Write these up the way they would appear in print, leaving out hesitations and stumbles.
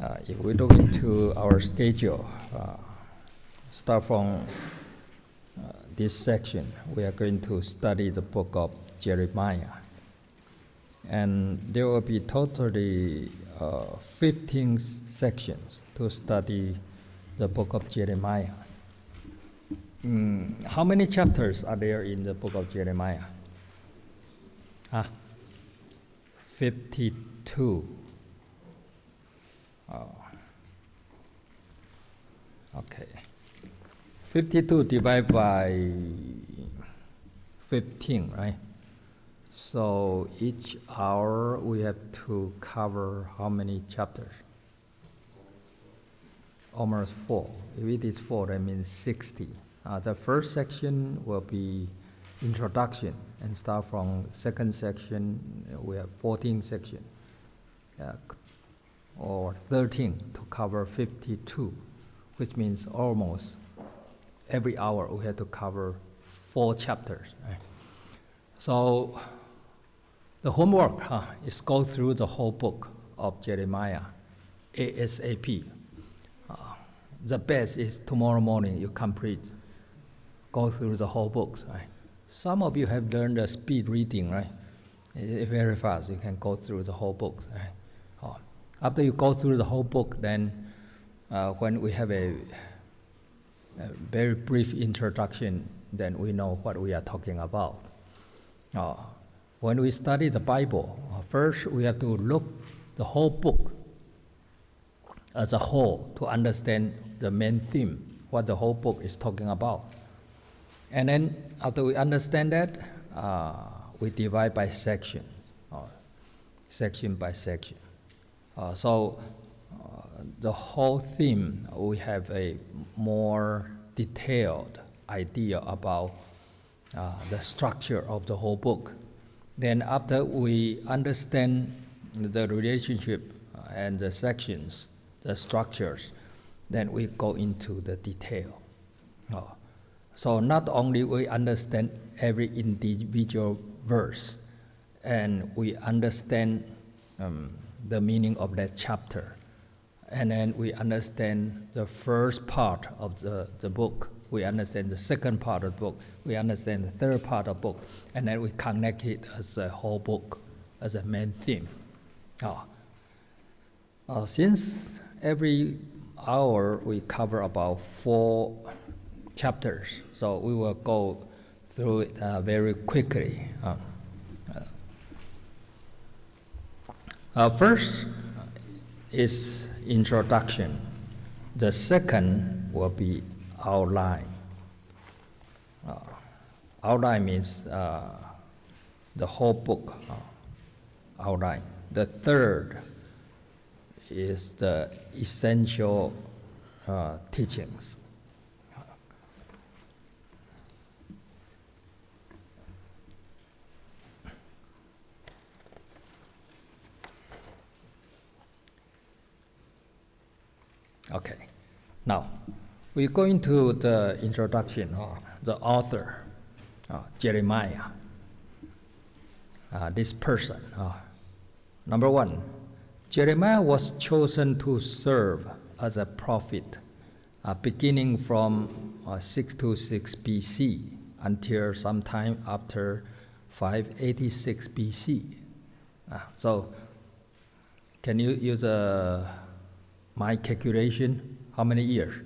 If we look into our schedule, start from this section, we are going to study the book of Jeremiah. And there will be totally 15 sections to study the book of Jeremiah. How many chapters are there in the book of Jeremiah? 52. Okay. 52 divided by 15, right? So each hour we have to cover how many chapters? Almost 4. If it is 4, that means 60. The first section will be introduction, and start from second section, we have 14 sections, or 13 to cover 52, which means almost every hour we have to cover 4 chapters. Right? So the homework is go through the whole book of Jeremiah ASAP. The best is tomorrow morning you complete, go through the whole book. Right? Some of you have learned the speed reading, right? It's very fast, you can go through the whole book. Right? After you go through the whole book, then when we have a very brief introduction, then we know what we are talking about. When we study the Bible, first we have to look the whole book as a whole to understand the main theme, what the whole book is talking about. And then after we understand that, we divide by section, section by section. So the whole theme, we have a more detailed idea about the structure of the whole book. Then after we understand the relationship and the sections, the structures, then we go into the detail. So not only we understand every individual verse, and we understand the meaning of that chapter, and then we understand the first part of the book, we understand the second part of the book, we understand the third part of the book, and then we connect it as a whole book, as a main theme. Since every hour we cover about 4 chapters, so we will go through it very quickly. First is introduction. The second will be outline. Outline means the whole book outline. The third is the essential teachings. Okay, now we go into the introduction, the author, Jeremiah, this person. Number 1, Jeremiah was chosen to serve as a prophet beginning from 626 BC until sometime after 586 BC. So can you use my calculation? How many years?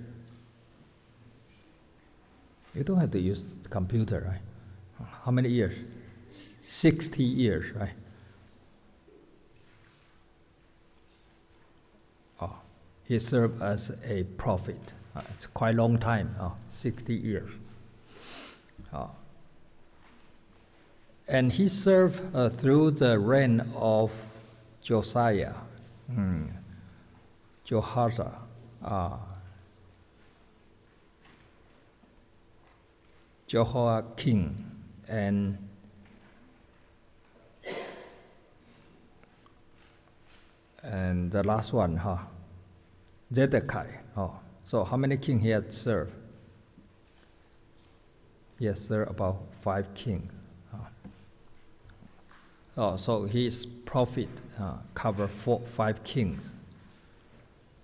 You don't have to use the computer, right? How many years? 60 years, right? He served as a prophet. It's quite a long time, 60 years. And he served through the reign of Josiah, Jehoahaz, Jehoiakim, and the last one, Zedekiah. So how many kings he had served? He has served about 5 kings. So his prophet covered 5 kings.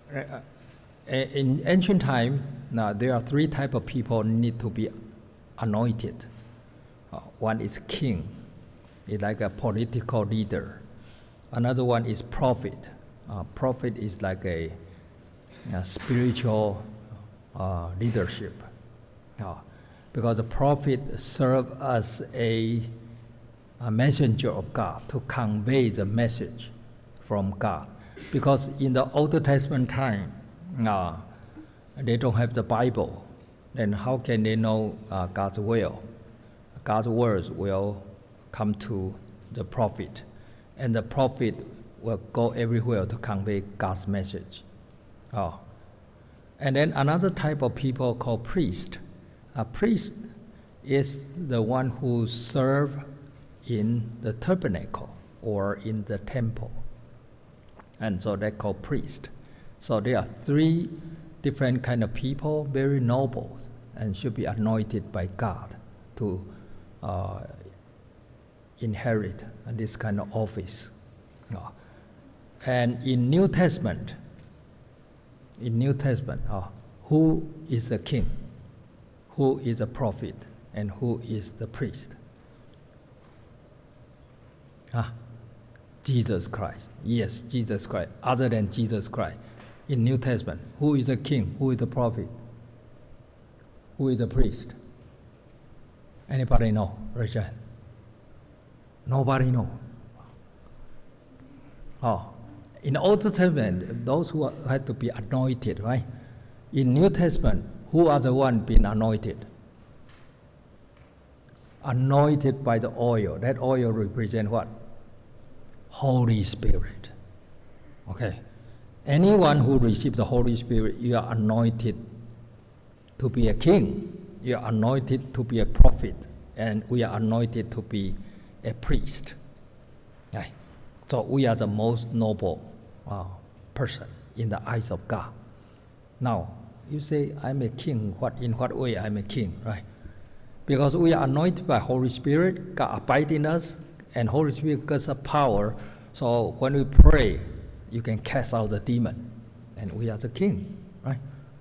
In ancient time, now there are three types of people need to be anointed. One is king, it's like a political leader. Another one is prophet. Prophet is like a spiritual leadership, because the prophet serves as a messenger of God to convey the message from God. Because in the Old Testament time, they don't have the Bible. Then how can they know God's will? God's words will come to the prophet, and the prophet will go everywhere to convey God's message. And then another type of people called priest. A priest is the one who serves in the tabernacle or in the temple, and so they're called priest. So there are three different kind of people, very noble, and should be anointed by God to inherit this kind of office. And in New Testament, who is the king, who is the prophet, and who is the priest? Jesus Christ. Yes, Jesus Christ. Other than Jesus Christ, in New Testament, who is the king? Who is the prophet? Who is the priest? Anybody know? Raise your hand. Nobody know. In the Old Testament, those who had to be anointed, right? In New Testament, who are the ones being anointed? Anointed by the oil. That oil represents what? Holy Spirit. Okay. Anyone who receives the Holy Spirit, you are anointed to be a king. You are anointed to be a prophet. And we are anointed to be a priest. Right? So we are the most noble person in the eyes of God. Now, you say, I'm a king. In what way I'm a king, right? Because we are anointed by Holy Spirit, God abides in us, and Holy Spirit gives us power. So when we pray, you can cast out the demon, and we are the king, right?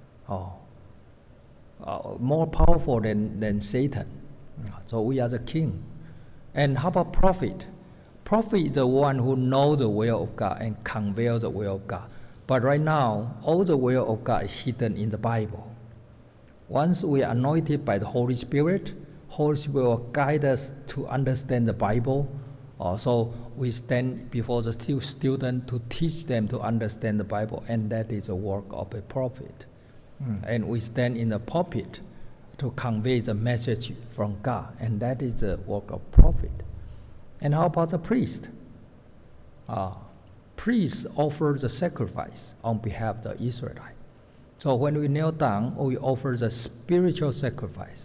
More powerful than Satan. So we are the king. And how about prophet? Prophet is the one who knows the will of God and conveys the will of God. But right now, all the will of God is hidden in the Bible. Once we are anointed by the Holy Spirit will guide us to understand the Bible. So we stand before the student to teach them to understand the Bible, and that is the work of a prophet. And we stand in the pulpit to convey the message from God, and that is the work of prophet. And how about the priest? Priests offer the sacrifice on behalf of the Israelites. So when we kneel down, we offer the spiritual sacrifice,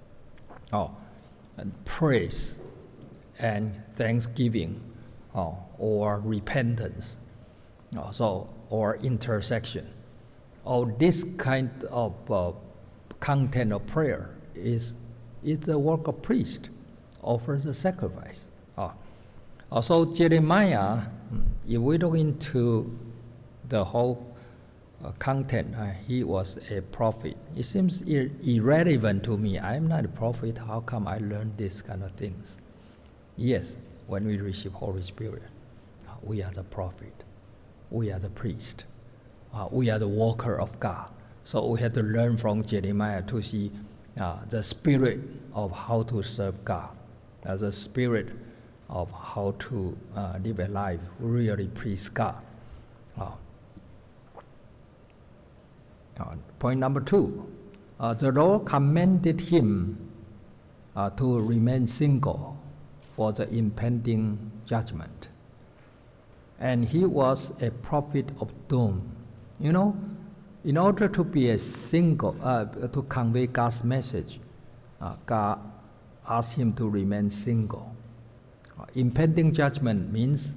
and praise and thanksgiving, or repentance, or intercession. This kind of content of prayer is the work of priest, offers a sacrifice. Also Jeremiah, if we look into the whole content, he was a prophet. It seems irrelevant to me. I'm not a prophet. How come I learned these kind of things? Yes, when we receive Holy Spirit, we are the prophet. We are the priest. We are the worker of God. So we have to learn from Jeremiah to see the spirit of how to serve God, the spirit of how to live a life really please God. Point number 2, the Lord commanded him to remain single for the impending judgment. And he was a prophet of doom. You know, in order to be a single, to convey God's message, God asked him to remain single. Impending judgment means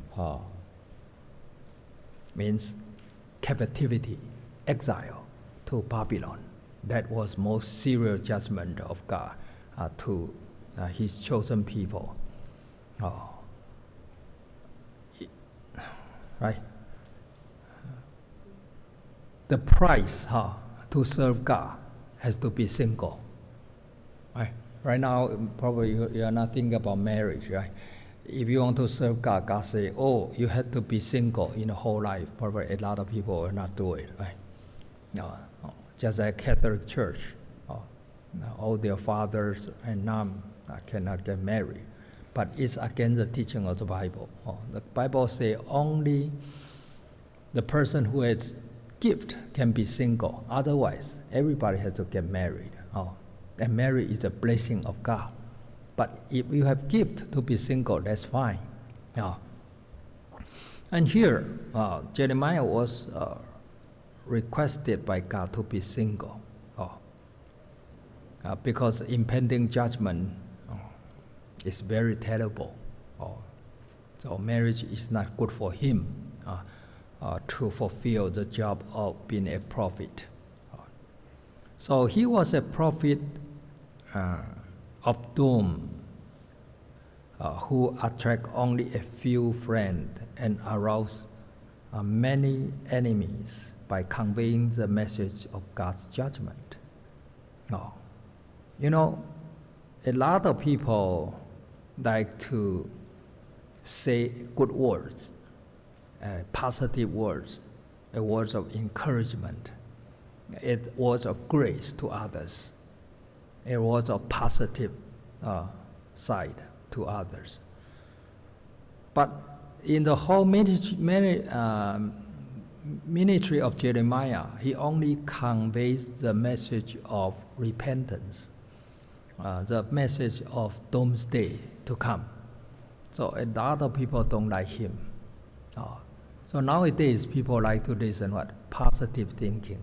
captivity, exile to Babylon. That was most serious judgment of God to his chosen people. Right? the price to serve God has to be single. Right now, probably you are not thinking about marriage, right? If you want to serve God, God say, oh, you have to be single in the whole life. Probably a lot of people will not do it, right? No, just like Catholic Church, all their fathers and nuns cannot get married. But it's against the teaching of the Bible. The Bible says only the person who has gift can be single. Otherwise, everybody has to get married. And marriage is a blessing of God. But if you have gift to be single, that's fine. And here, Jeremiah was requested by God to be single, because impending judgment is very terrible. So marriage is not good for him to fulfill the job of being a prophet. So he was a prophet of doom, who attract only a few friends and arouse many enemies by conveying the message of God's judgment. You know, a lot of people like to say good words, positive words, words of encouragement, words of grace to others, words of positive side to others. But in the whole ministry of Jeremiah, he only conveys the message of repentance, the message of doomsday to come. So a lot of people don't like him. So nowadays people like to listen what? Positive thinking.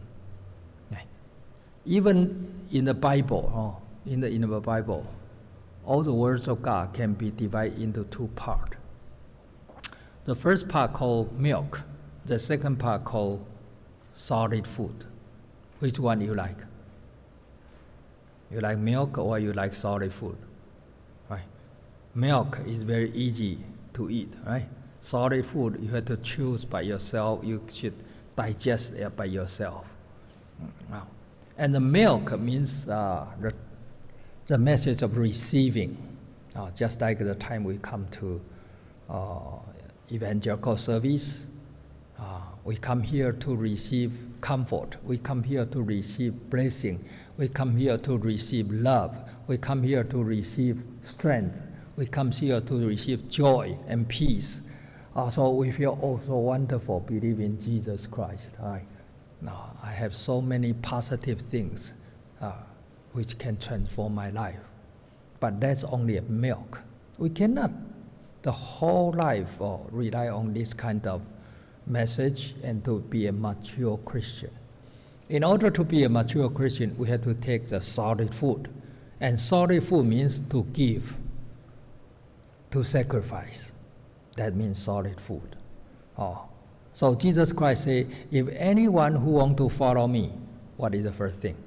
Even in the Bible, in the Bible, all the words of God can be divided into two parts. The first part called milk, the second part called solid food. Which one you like? You like milk or you like solid food? Right? Milk is very easy to eat, right? Solid food you have to choose by yourself. You should digest it by yourself. And the milk means the message of receiving, just like the time we come to evangelical service. We come here to receive comfort. We come here to receive blessing. We come here to receive love. We come here to receive strength. We come here to receive joy and peace. So we feel also wonderful, believe in Jesus Christ. I have so many positive things which can transform my life. But that's only a milk. We cannot the whole life rely on this kind of message and to be a mature Christian. In order to be a mature Christian, we have to take the solid food. And solid food means to give, to sacrifice. That means solid food. So Jesus Christ said, if anyone who wants to follow me, what is the first thing?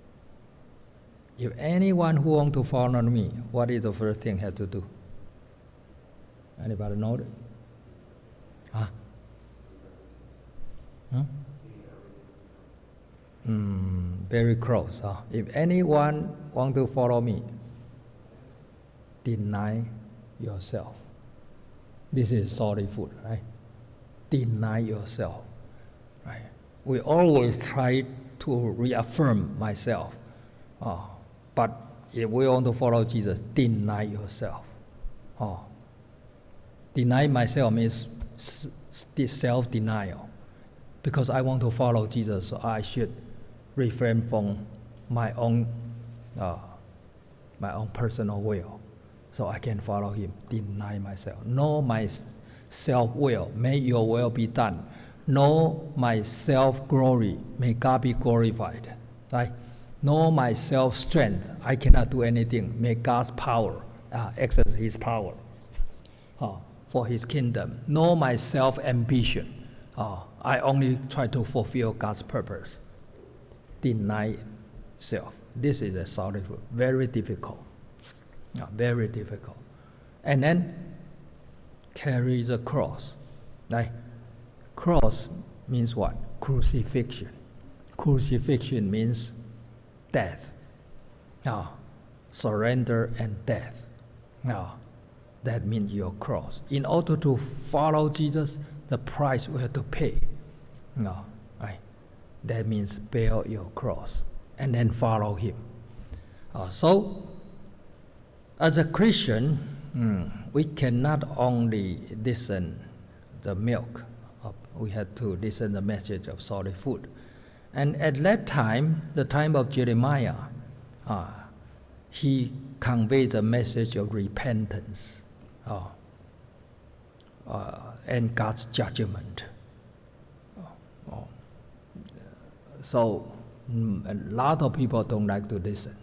If anyone who wants to follow me, what is the first thing he has to do? Anybody know it? Very close. If anyone wants to follow me, deny yourself. This is solid food, right? Deny yourself, right? We always try to reaffirm myself. But if we want to follow Jesus, deny yourself. Deny myself means self-denial. Because I want to follow Jesus, so I should refrain from my own personal will, so I can follow him. Deny myself. No, my self-will. May your will be done. No, my self-glory. May God be glorified. Right? No, my self-strength. I cannot do anything. May God's power exercise his power for his kingdom. No, my self-ambition. I only try to fulfill God's purpose. Deny self. This is a solid food. Very difficult. Very difficult. And then carry the cross. Right? Cross means what? Crucifixion. Crucifixion means death. Surrender and death. That means your cross. In order to follow Jesus, the price we have to pay. Right? That means bear your cross and then follow Him. So, as a Christian, we cannot only listen the milk. We had to listen the message of solid food. And at that time, the time of Jeremiah, he conveyed the message of repentance and God's judgment. So a lot of people don't like to listen.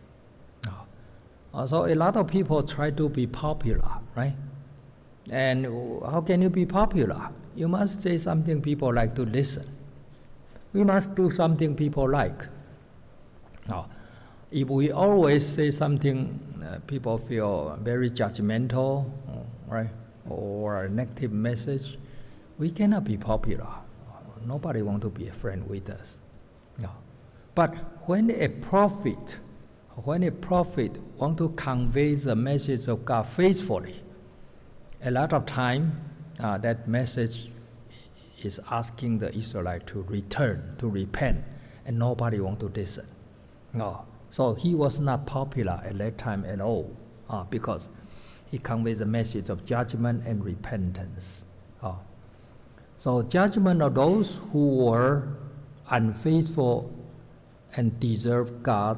So a lot of people try to be popular, right? And how can you be popular? You must say something people like to listen. We must do something people like. If we always say something people feel very judgmental, right, or a negative message, we cannot be popular. Nobody wants to be a friend with us. But when a prophet wants to convey the message of God faithfully, a lot of time that message is asking the Israelites to return, to repent, and nobody wants to listen. So he was not popular at that time at all, because he conveys the message of judgment and repentance. So judgment of those who were unfaithful and deserve God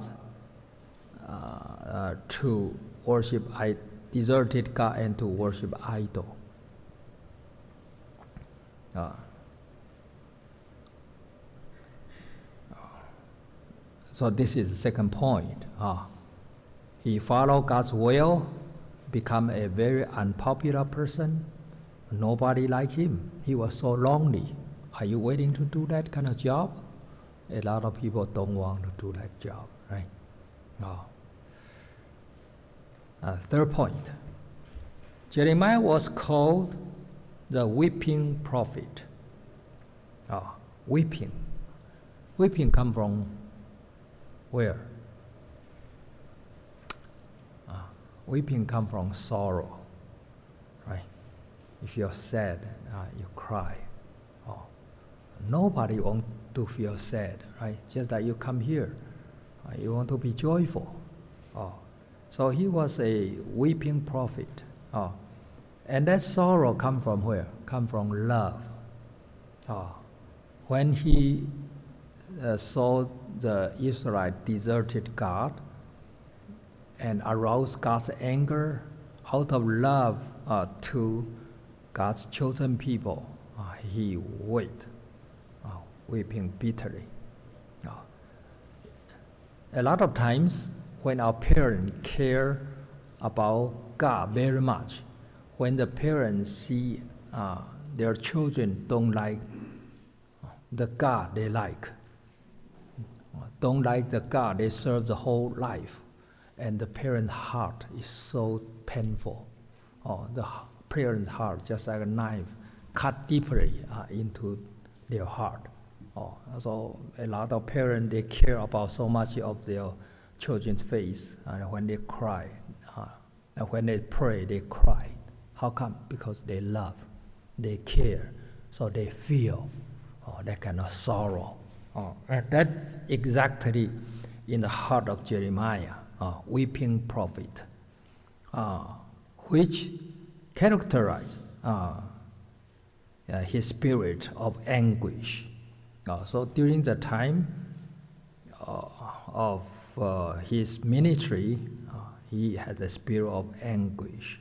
to worship, deserted God and to worship idol. So this is the second point. He followed God's will, become a very unpopular person. Nobody liked him. He was so lonely. Are you willing to do that kind of job? A lot of people don't want to do that job, right? Third point. Jeremiah was called the weeping prophet. Weeping. Weeping come from where? Weeping come from sorrow, right? If you're sad, you cry. Nobody wants to feel sad, right? Just that you come here, you want to be joyful. So he was a weeping prophet. And that sorrow come from where? Come from love. When he saw the Israelites deserted God and aroused God's anger out of love to God's chosen people, he wept, weeping bitterly. A lot of times when our parents care about God very much, when the parents see their children don't like the God they like, don't like the God they serve the whole life, and the parent's heart is so painful. The parent's heart, just like a knife, cut deeply into their heart. So a lot of parents, they care about so much of their children's face, and when they cry, and when they pray, they cry. How come? Because they love, they care, so they feel that kind of sorrow. And that exactly in the heart of Jeremiah, weeping prophet, which characterized his spirit of anguish. So during the time of his ministry, he had a spirit of anguish.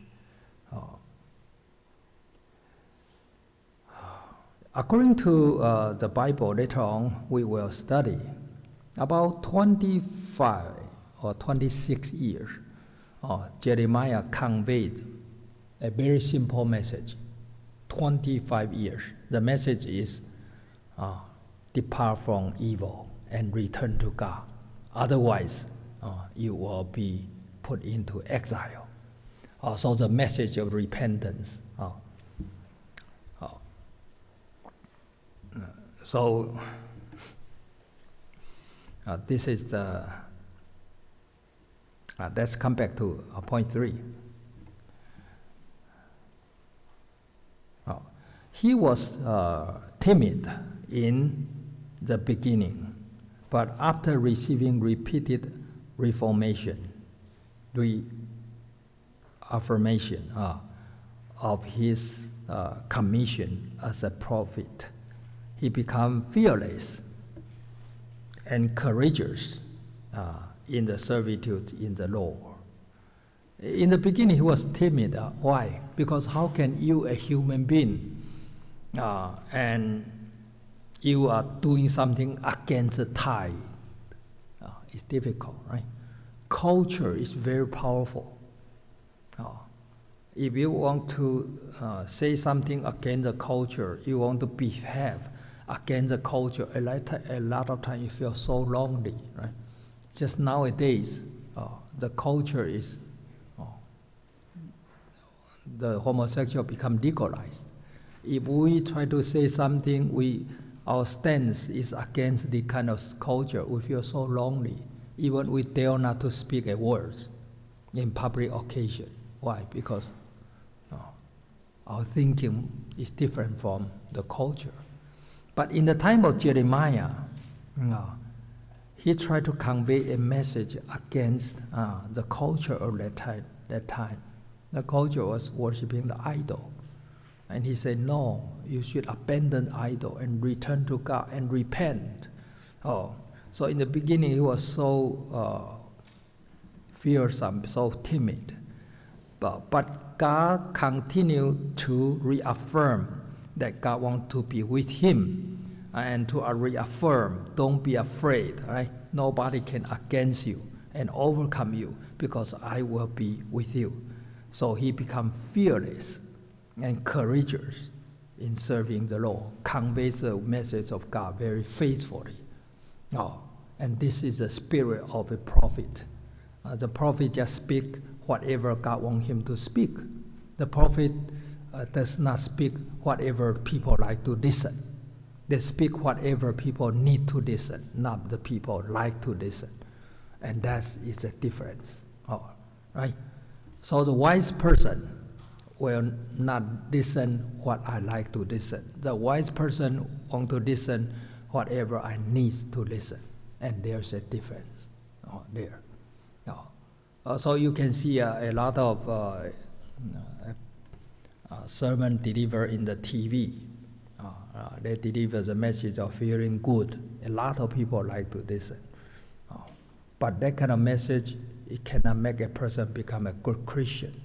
According to the Bible, later on we will study, about 25 or 26 years, Jeremiah conveyed a very simple message. 25 years. The message is, depart from evil and return to God. Otherwise, you will be put into exile. So the message of repentance. So This is the. Let's come back to point 3. He was timid in the beginning, but after receiving repeated reaffirmation of his commission as a prophet, he became fearless and courageous in the servitude in the Lord. In the beginning, he was timid. Why? Because how can you, a human being, and you are doing something against the tide? It's difficult, right? Culture is very powerful. If you want to say something against the culture, you want to behave against the culture, a lot of times you feel so lonely, right? Just nowadays, the culture is, the homosexual become legalized. If we try to say something, our stance is against the kind of culture, we feel so lonely. Even we dare not to speak a word in public occasion. Why? Because our thinking is different from the culture. But in the time of Jeremiah, he tried to convey a message against the culture of that time. The culture was worshiping the idol. And he said, no, you should abandon idol and return to God and repent. So in the beginning, he was so fearsome, so timid. But God continued to reaffirm that God wants to be with him, and to reaffirm, don't be afraid, right? Nobody can against you and overcome you, because I will be with you. So he became fearless and courageous in serving the Lord, conveys the message of God very faithfully. And this is the spirit of a prophet. The prophet just speak whatever God wants him to speak. The prophet does not speak whatever people like to listen. They speak whatever people need to listen, not the people like to listen. And that is a difference, right? So the wise person will not listen what I like to listen. The wise person wants to listen whatever I need to listen. And there's a difference there. So you can see a lot of sermon delivered in the TV. They deliver the message of feeling good. A lot of people like to listen. But that kind of message, it cannot make a person become a good Christian.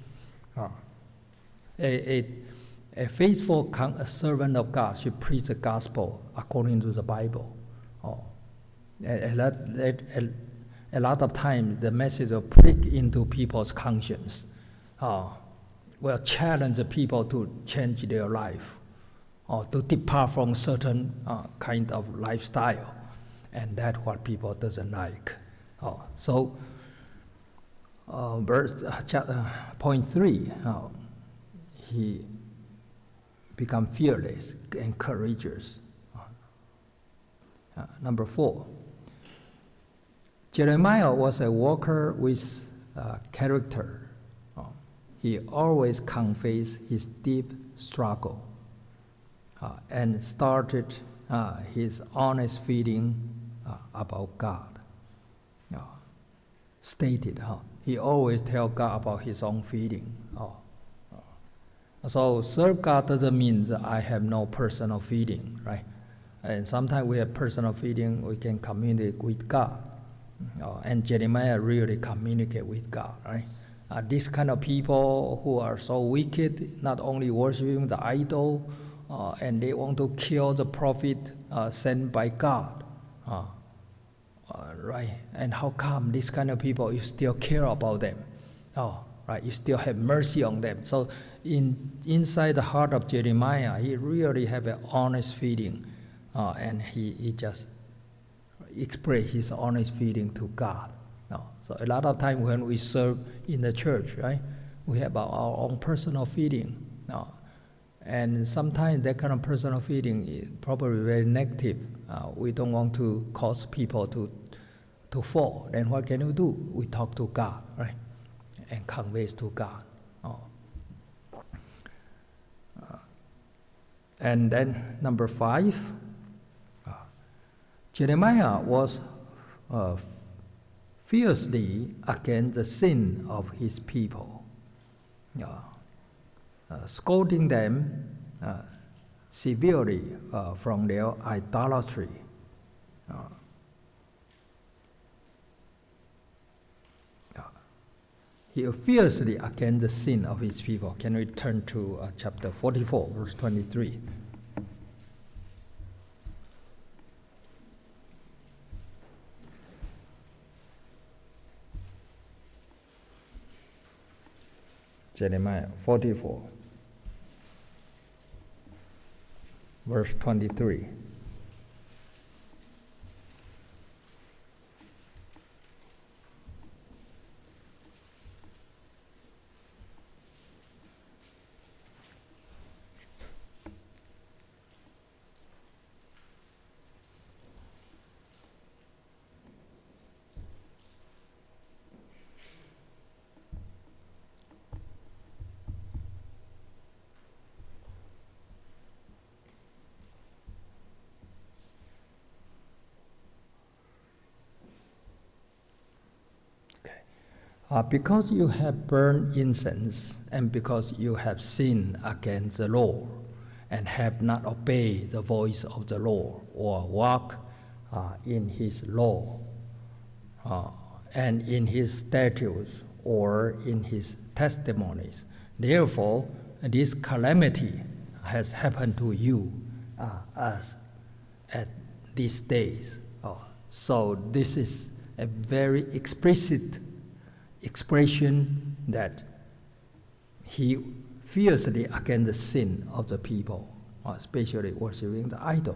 A faithful servant of God should preach the gospel according to the Bible. A lot of times, the message will prick into people's conscience, will challenge the people to change their life, or to depart from certain kind of lifestyle, and that's what people doesn't like. So, point 3, he become fearless and courageous. Number 4, Jeremiah was a worker with character. He always confessed his deep struggle and started his honest feeling about God. Stated, he always tell God about his own feeling. So serve God doesn't mean that I have no personal feeling, right? And sometimes we have personal feeling, we can communicate with God. And Jeremiah really communicate with God, right? This kind of people who are so wicked, not only worshiping the idol, and they want to kill the prophet sent by God, right? And how come this kind of people, you still care about them? Right? You still have mercy on them. So inside the heart of Jeremiah, he really have an honest feeling, and he just express his honest feeling to God. So a lot of time when we serve in the church, right, we have our own personal feeling. And sometimes that kind of personal feeling is probably very negative. We don't want to cause people to to fall, then what can you do? We talk to God, right? And conveys to God. And then number 5, Jeremiah was fiercely against the sin of his people, scolding them severely from their idolatry. He fiercely against the sin of his people. Can we turn to chapter 44, verse 23? Jeremiah 44, verse 23. Because you have burned incense, and because you have sinned against the Lord, and have not obeyed the voice of the Lord, or walked in his law, and in his statutes, or in his testimonies. Therefore, this calamity has happened to you as at these days. So this is a very explicit expression that he fiercely against the sin of the people, especially worshiping the idol.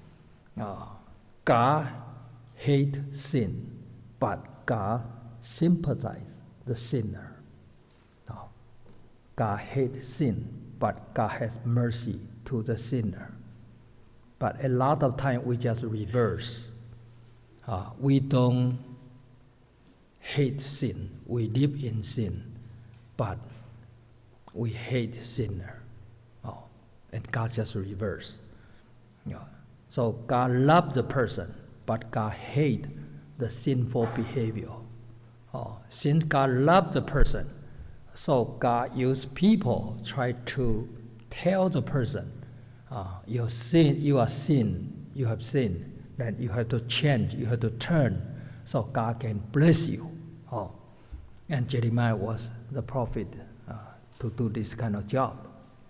God hates sin, but God sympathizes the sinner. God hates sin, but God has mercy to the sinner. But a lot of time we just reverse. We don't hate sin. We live in sin, but we hate sinner. And God just reverse. So God loves the person, but God hates the sinful behavior. Since God loves the person, so God used people try to tell the person, you have sinned, you have sinned, that you have to change, you have to turn, so God can bless you. And Jeremiah was the prophet to do this kind of job.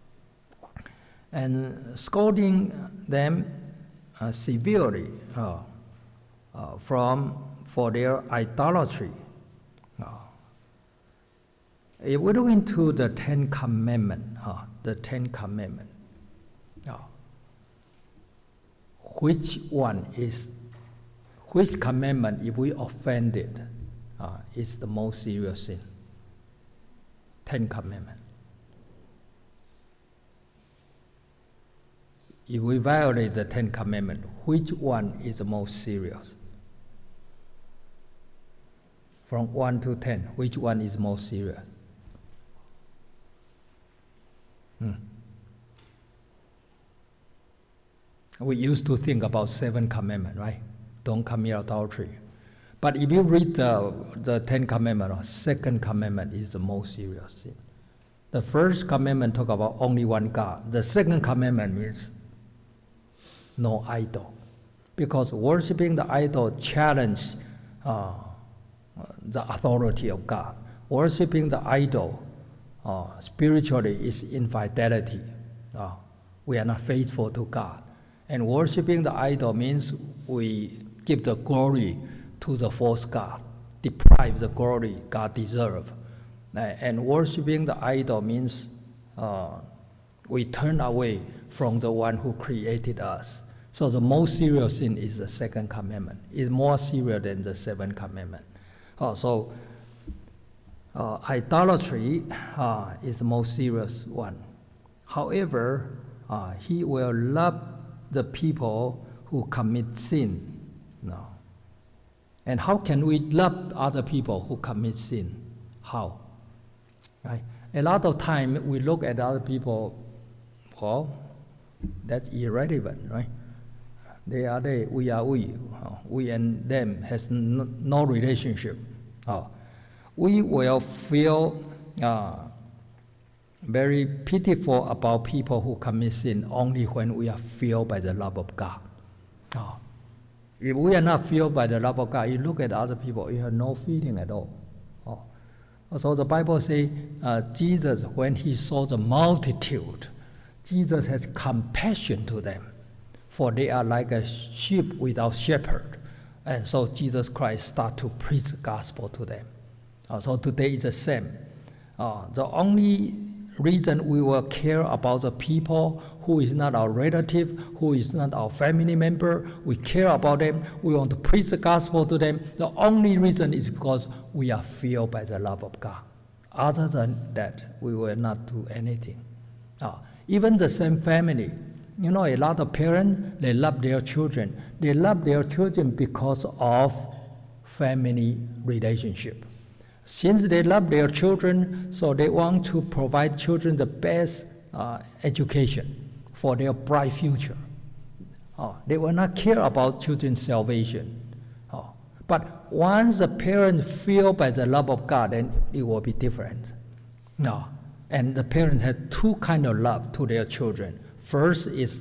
And scolding them severely for their idolatry. If we look into the Ten Commandments, which commandment, if we offended, is the most serious sin? Ten Commandments. If we violate the Ten Commandments, which one is the most serious? From 1 to 10, which one is most serious? We used to think about 7 commandments, right? Don't commit adultery. But if you read the 10 commandments, second commandment is the most serious sin. The first commandment talk about only one God. The second commandment means no idol. Because worshiping the idol challenge the authority of God. Worshiping the idol spiritually is infidelity. We are not faithful to God. And worshiping the idol means we give the glory to the false God, deprive the glory God deserves. And worshiping the idol means we turn away from the one who created us. So the most serious sin is the second commandment. It's more serious than the 7th commandment. So idolatry is the most serious one. However, he will love the people who commit sin. No. And how can we love other people who commit sin? How? Right? A lot of time we look at other people, well, that's irrelevant, right? They are they, we are we. We and them has no relationship. We will feel very pitiful about people who commit sin only when we are filled by the love of God. If we are not filled by the love of God, you look at other people, you have no feeling at all. So the Bible says Jesus, when he saw the multitude, Jesus has compassion to them, for they are like a sheep without shepherd. And so Jesus Christ started to preach the gospel to them. So today is the same. The only reason we will care about the people who is not our relative, who is not our family member, we care about them, we want to preach the gospel to them, the only reason is because we are filled by the love of God. Other than that, we will not do anything. Even the same family, you know, a lot of parents, they love their children. They love their children because of family relationship. Since they love their children, so they want to provide children the best education for their bright future. They will not care about children's salvation. But once the parents feel by the love of God, then it will be different. And the parents have two kinds of love to their children. First is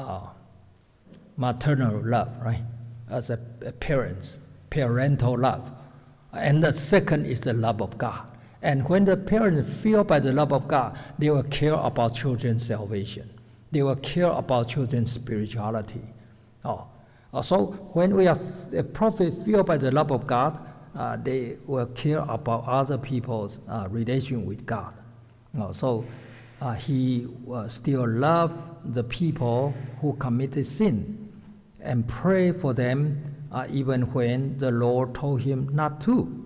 maternal love, right? As a parents, parental love. And the second is the love of God. And when the parents feel by the love of God, they will care about children's salvation. They will care about children's spirituality. So when we are a prophet filled by the love of God, they will care about other people's relation with God. So he still love the people who committed sin and pray for them even when the Lord told him not to.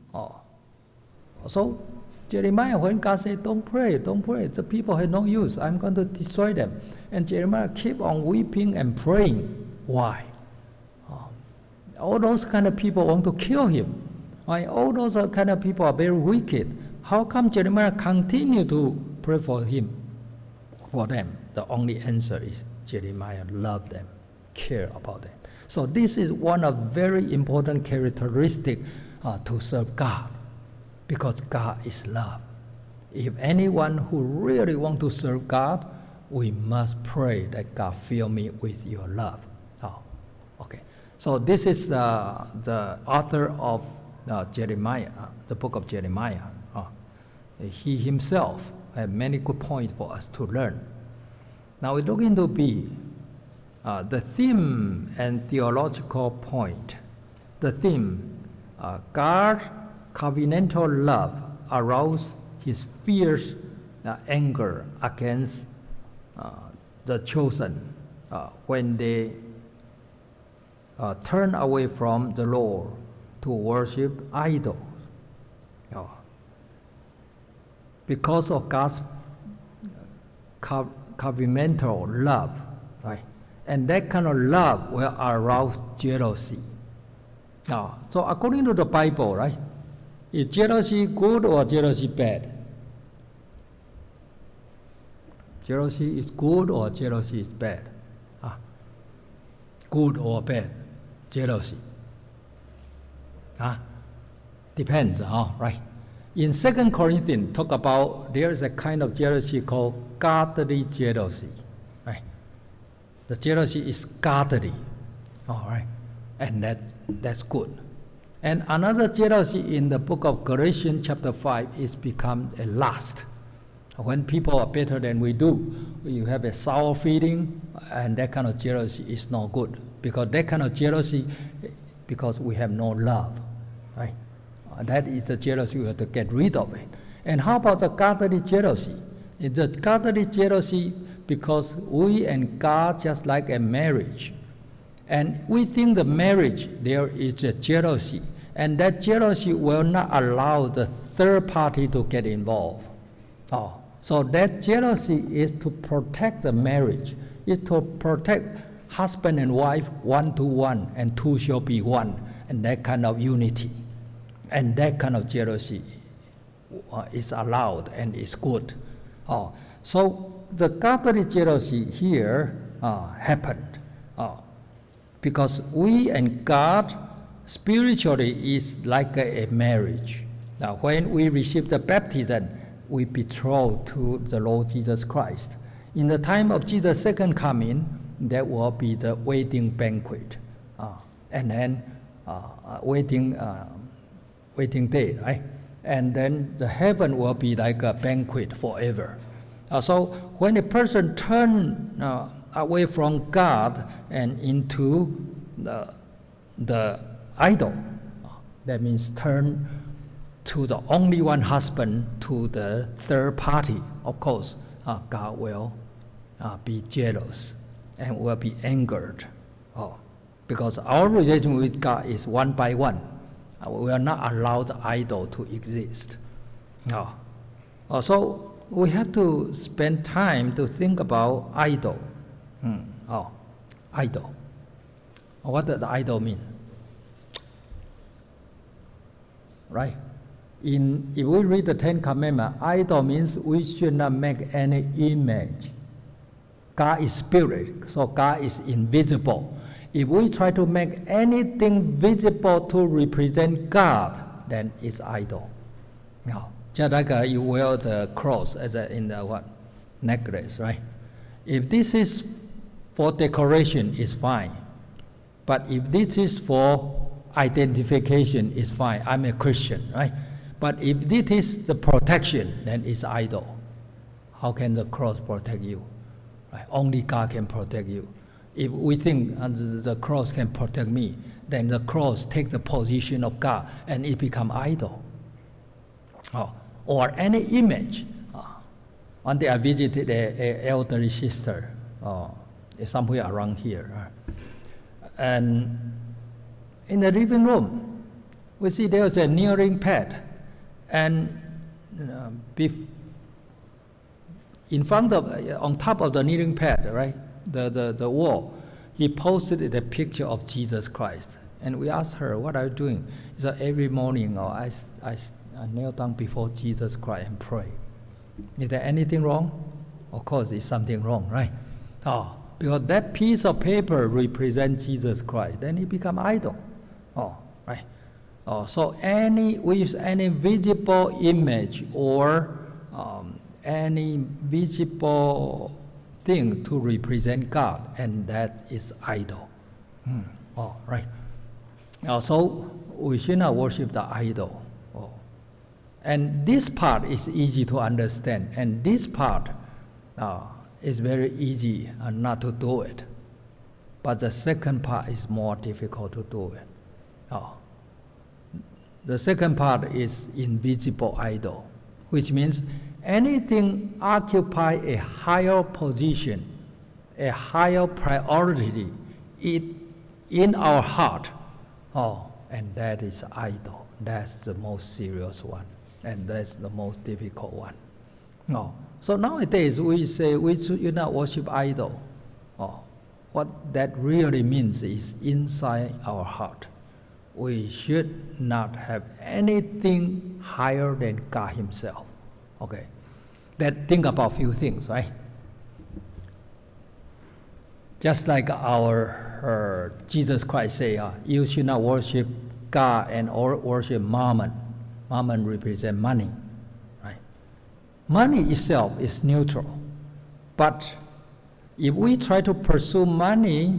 So Jeremiah, when God said, don't pray, the people have no use, I'm going to destroy them. And Jeremiah keep on weeping and praying. Why? All those kind of people want to kill him. All those kind of people are very wicked. How come Jeremiah continue to pray for him, for them? The only answer is Jeremiah loved them, care about them. So this is one of very important characteristics to serve God, because God is love. If anyone who really want to serve God, we must pray that God fill me with your love. Okay. So this is the author of Jeremiah, the book of Jeremiah. He himself had many good points for us to learn. Now we look into B, the theme and theological point. The theme, God's covenantal love aroused his fierce anger against the chosen when they turn away from the Lord to worship idols. Because of God's covenantal love, right? And that kind of love will arouse jealousy. So according to the Bible, right, is jealousy good or jealousy bad? Jealousy is good or jealousy is bad? Good or bad? Jealousy. Depends, right? In 2 Corinthians, talk about there is a kind of jealousy called godly jealousy, right? The jealousy is godly, all right, and that's good. And another jealousy in the book of Galatians chapter 5 is become a lust. When people are better than we do, you have a sour feeling, and that kind of jealousy is not good, because that kind of jealousy, because we have no love, right? That is the jealousy, we have to get rid of it. And how about the godly jealousy? It's the godly jealousy because we and God just like a marriage. And we think the marriage, there is a jealousy. And that jealousy will not allow the third party to get involved. So that jealousy is to protect the marriage, is to protect husband and wife 1 to 1, and 2 shall be 1. and that kind of unity, and that kind of jealousy is allowed and is good. So the godly jealousy here happened because we and God spiritually is like a marriage. Now, when we receive the baptism, we betroth to the Lord Jesus Christ. In the time of Jesus' second coming, there will be the wedding banquet, and then wedding day, right? And then the heaven will be like a banquet forever. So when a person turns away from God and into the idol, that means turn to the only one husband, to the third party, of course, God will be jealous and will be angered. Because our relation with God is one by one. We are not allowed the idol to exist. So we have to spend time to think about idol. Idol. What does the idol mean? Right? If we read the Ten Commandments, idol means we should not make any image. God is spirit, so God is invisible. If we try to make anything visible to represent God, then it's idol. Just like you wear the cross as in the necklace, right? If this is for decoration, it's fine. But if this is for identification, it's fine. I'm a Christian, right? But if this is the protection, then it's idol. How can the cross protect you? Right? Only God can protect you. If we think the cross can protect me, then the cross takes the position of God and it becomes idol. Or any image. One day I visited an elderly sister somewhere around here. And in the living room, we see there's a kneeling pad. And in front of, on top of the kneeling pad, right, the wall, he posted a picture of Jesus Christ. And we asked her, what are you doing? She said, every morning I kneel down before Jesus Christ and pray. Is there anything wrong? Of course, it's something wrong, right? Because that piece of paper represents Jesus Christ, then it becomes idol. Right? So we use any visible image or any visible thing to represent God, and that is idol. Right. So we should not worship the idol. And this part is easy to understand, and this part is very easy not to do it. But the second part is more difficult to do it. The second part is invisible idol, which means anything occupy a higher position, a higher priority in our heart. And that is idol. That's the most serious one. And that's the most difficult one. So nowadays we say we should not worship idol. What that really means is inside our heart, we should not have anything higher than God Himself. Okay, think about a few things, right? Just like our Jesus Christ say, you should not worship God and or worship mammon. Mammon represents money, right? Money itself is neutral, but if we try to pursue money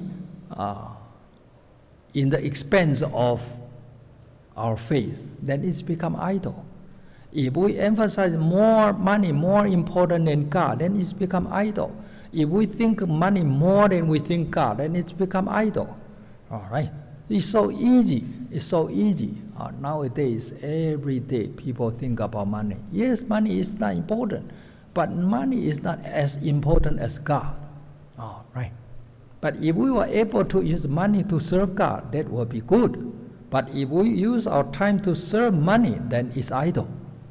in the expense of our faith, then it's become idol. If we emphasize more money, more important than God, then it's become idol. If we think money more than we think God, then it's become idol. All right? It's so easy. It's so easy. Nowadays, every day people think about money. Yes, money is not important, but money is not as important as God. Right? But if we were able to use money to serve God, that would be good. But if we use our time to serve money, then it's idol.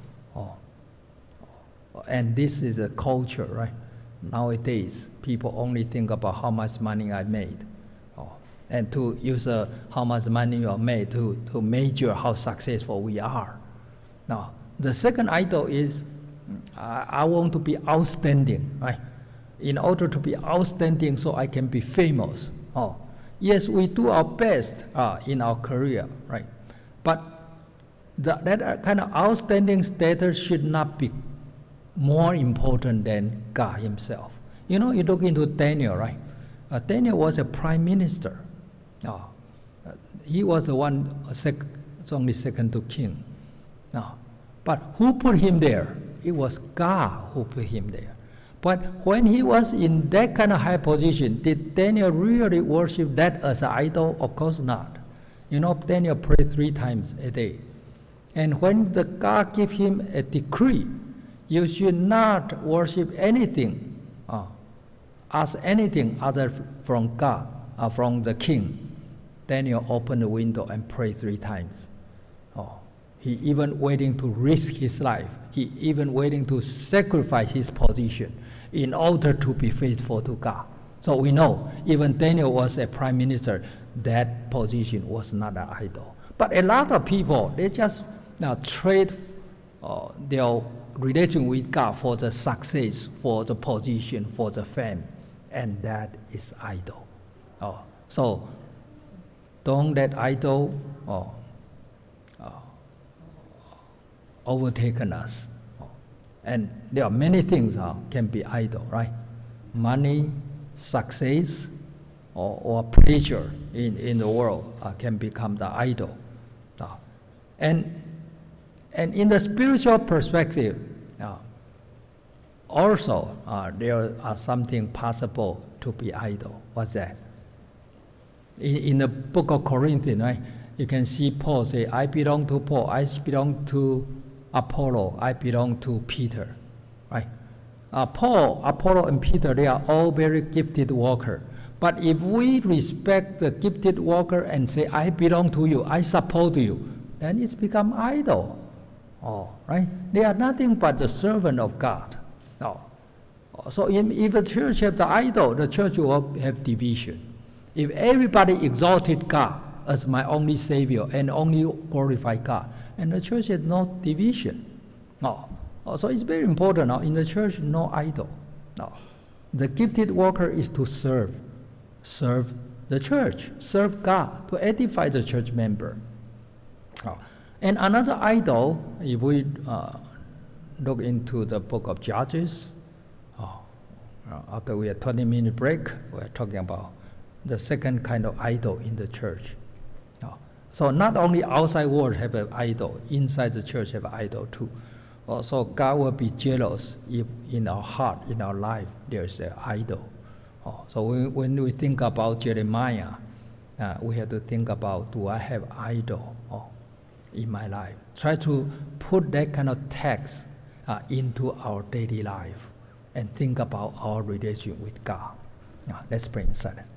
And this is a culture, right? Nowadays, people only think about how much money I made. and to use how much money you have made to measure how successful we are. Now, the second idol is I want to be outstanding, right? In order to be outstanding, so I can be famous. Oh, yes, we do our best in our career, right? But that kind of outstanding status should not be more important than God Himself. You know, you look into Daniel, right? Daniel was a prime minister. He was the one, only second to king. But who put him there? It was God who put him there. But when he was in that kind of high position, did Daniel really worship that as an idol? Of course not. You know, Daniel prayed 3 times a day. And when the God gave him a decree, you should not worship anything, ask anything other from God, from the king. Daniel opened the window and prayed 3 times. He even waiting to risk his life. He even waiting to sacrifice his position in order to be faithful to God. So we know, even Daniel was a prime minister, that position was not an idol. But a lot of people, they just trade their relation with God for the success, for the position, for the fame, and that is idol. So don't let idol overtaken us. And there are many things can be idol, right? Money, success, or pleasure in the world can become the idol. And in the spiritual perspective, also there are something possible to be idol. What's that? In the book of Corinthians, right? You can see Paul say, I belong to Paul, I belong to Apollo, I belong to Peter, right? Paul, Apollo, and Peter, they are all very gifted workers. But if we respect the gifted worker and say, I belong to you, I support you, then it's become idol. Right? They are nothing but the servant of God. So if the church has the idol, the church will have division. If everybody exalted God as my only Savior and only glorify God, and the church has no division. So it's very important in the church, no idol. The gifted worker is to serve the church, serve God, to edify the church member. And another idol, if we look into the book of Judges, after we had 20-minute break, we're talking about the second kind of idol in the church. So not only outside world have an idol, inside the church have an idol too. So God will be jealous if in our heart, in our life, there's an idol. So when we think about Jeremiah, we have to think about, do I have idol in my life? Try to put that kind of text into our daily life and think about our relation with God. Let's pray in silence.